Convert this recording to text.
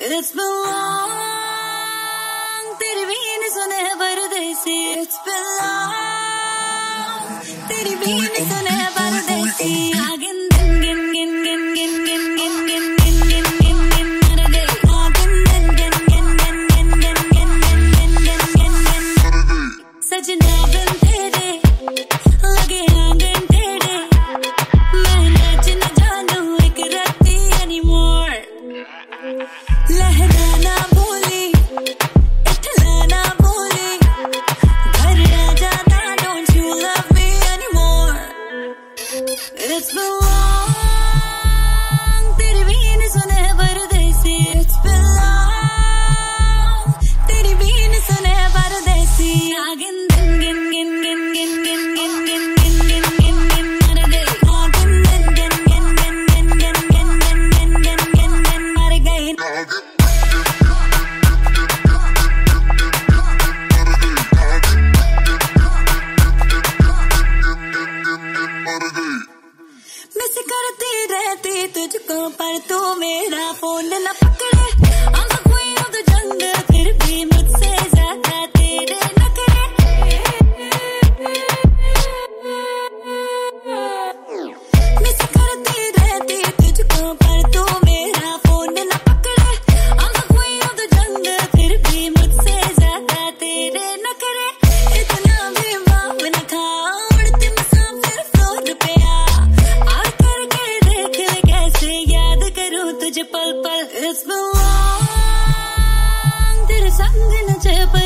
It's been long, तेरी बीन सुने परदेसी. It's been long, तेरी बीन सुने परदेसी. Agin gin gin gin gin gin gin gin gin gin gin gin gin मर गई. Agin gin gin gin gin gin gin gin gin gin gin gin gin. सजना बिन तेरे लगे आंगन टेढ़े. मैं नाच न जानू एक राती anymore. लहराना बोली इठलाना बोली घर आ जाना. Don't you love me anymore? It's been long, तेरी बीन सुने परदेसी. It's been long, तेरी बीन सुने परदेसी. Agin gin gin gin gin gin gin gin gin gin gin gin gin मर गई. Agin gin gin gin gin gin gin gin gin gin gin gin gin मर गई. मिस करती रहती तुझको पर तू मेरा फोन न पकड़े. I'm the queen of the jungle फिर भी मुझसे ज्यादा तेरे नखरे. मिस करती रहती तुझको पर तू मेरा फोन न पकड़े. I'm the queen of the jungle फिर भी मुझसे ज्यादा तेरे नखरे. इतना भी बाप न खाओ उड़ती मुसाफिर फ्लोर पे आ. और करके देख ले कैसे याद करूं तुझे पल पल. It's been long, तेरे संग नचे